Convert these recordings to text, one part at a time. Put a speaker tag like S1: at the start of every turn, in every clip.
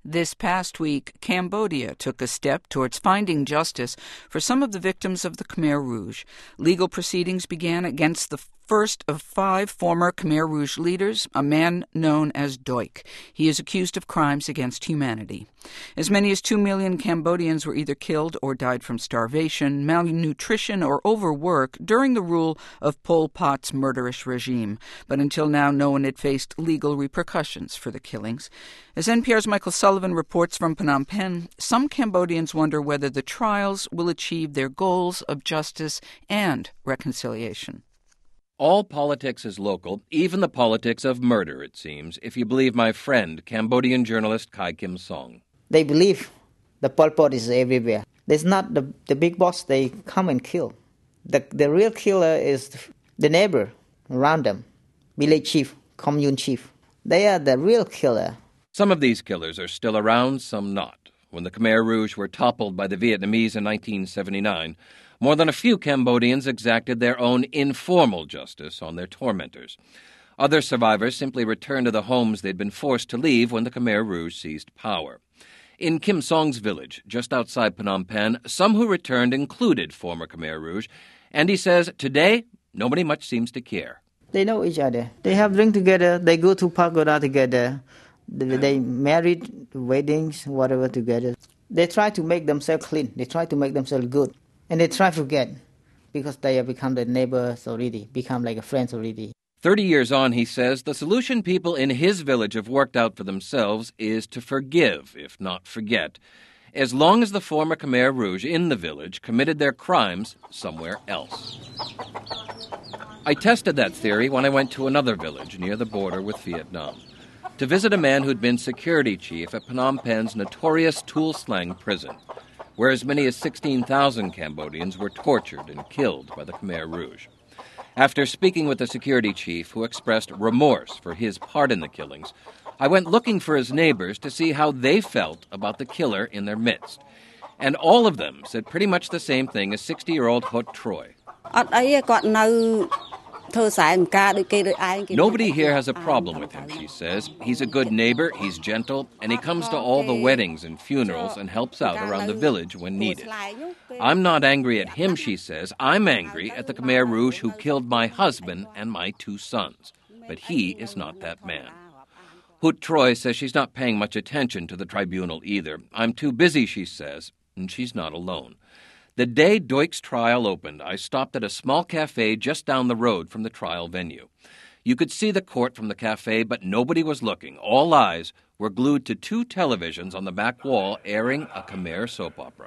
S1: This past week, Cambodia took a step towards finding justice for some of the victims of the Khmer Rouge. Legal proceedings began against the first of 5 former Khmer Rouge leaders, a man known as Doik. He is accused of crimes against humanity. As many as 2 million Cambodians were either killed or died from starvation, malnutrition, or overwork during the rule of Pol Pot's murderous regime. But until now, no one had faced legal repercussions for the killings. As NPR's Michael Sullivan reports from Phnom Penh, some Cambodians wonder whether the trials will achieve their goals of justice and reconciliation.
S2: All politics is local, even the politics of murder, it seems, if you believe my friend, Cambodian journalist Kai Kim Song.
S3: They believe the Pol Pot is everywhere. There's not the big boss they come and kill. The real killer is the neighbor around them, village chief, commune chief. They are the real killer.
S2: Some of these killers are still around, some not. When the Khmer Rouge were toppled by the Vietnamese in 1979, more than a few Cambodians exacted their own informal justice on their tormentors. Other survivors simply returned to the homes they'd been forced to leave when the Khmer Rouge seized power. In Kim Song's village, just outside Phnom Penh, some who returned included former Khmer Rouge, and he says today nobody much seems to care.
S3: They know each other. They have drink together. They go to pagoda together. They married, weddings, whatever together. They try to make themselves clean. They try to make themselves good. And they try to forget because they have become the neighbors already, become like friends already.
S2: 30 years on, he says, the solution people in his village have worked out for themselves is to forgive, if not forget, as long as the former Khmer Rouge in the village committed their crimes somewhere else. I tested that theory when I went to another village near the border with Vietnam to visit a man who'd been security chief at Phnom Penh's notorious Tuol Sleng prison, where as many as 16,000 Cambodians were tortured and killed by the Khmer Rouge. After speaking with the security chief, who expressed remorse for his part in the killings, I went looking for his neighbors to see how they felt about the killer in their midst. And all of them said pretty much the same thing as 60-year-old Hut Troy. Nobody here has a problem with him, she says. He's a good neighbor, he's gentle, and he comes to all the weddings and funerals and helps out around the village when needed. I'm not angry at him, she says. I'm angry at the Khmer Rouge who killed my husband and my 2 sons. But he is not that man. Hut Troy says she's not paying much attention to the tribunal either. I'm too busy, she says, and she's not alone. The day Doik's trial opened, I stopped at a small cafe just down the road from the trial venue. You could see the court from the cafe, but nobody was looking. All eyes were glued to 2 televisions on the back wall airing a Khmer soap opera.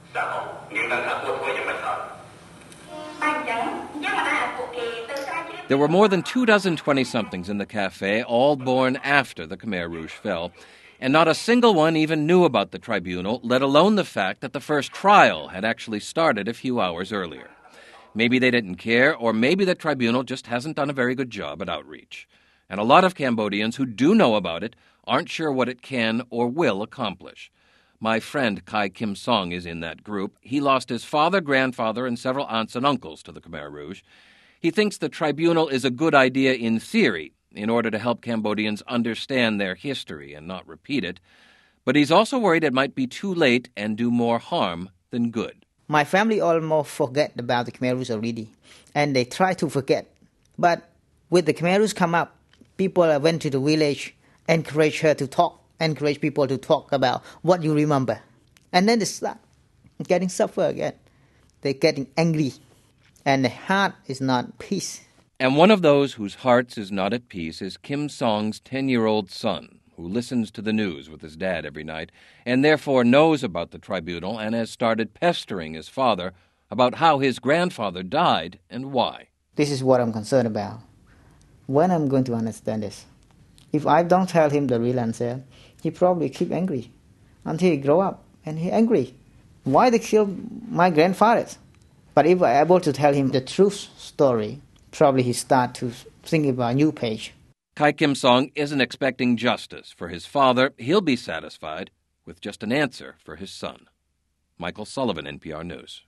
S2: There were more than 24 20-somethings in the cafe, all born after the Khmer Rouge fell, and not a single one even knew about the tribunal, let alone the fact that the first trial had actually started a few hours earlier. Maybe they didn't care, or maybe the tribunal just hasn't done a very good job at outreach. And a lot of Cambodians who do know about it aren't sure what it can or will accomplish. My friend Kai Kim Song is in that group. He lost his father, grandfather, and several aunts and uncles to the Khmer Rouge. He thinks the tribunal is a good idea in theory, in order to help Cambodians understand their history and not repeat it. But he's also worried it might be too late and do more harm than good.
S3: My family almost forget about the Khmer Rouge already, and they try to forget. But with the Khmer Rouge come up, people went to the village, encourage her to talk, encourage people to talk about what you remember. And then they start getting suffer again. They're getting angry, and the heart is not peace.
S2: And one of those whose hearts is not at peace is Kim Song's 10-year-old son, who listens to the news with his dad every night and therefore knows about the tribunal and has started pestering his father about how his grandfather died and why.
S3: This is what I'm concerned about. When I'm going to understand this? If I don't tell him the real answer, he probably keep angry until he grow up and he angry. Why they killed my grandfathers? But if I'm able to tell him the truth story, probably he start to think about a new page.
S2: Kai Kim Song isn't expecting justice for his father. He'll be satisfied with just an answer for his son. Michael Sullivan, NPR News.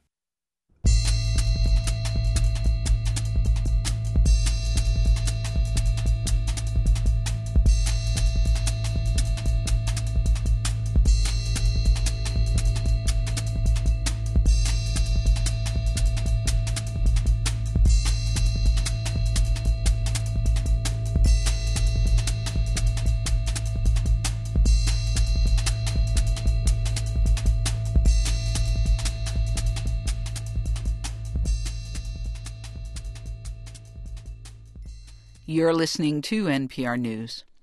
S1: You're listening to NPR News.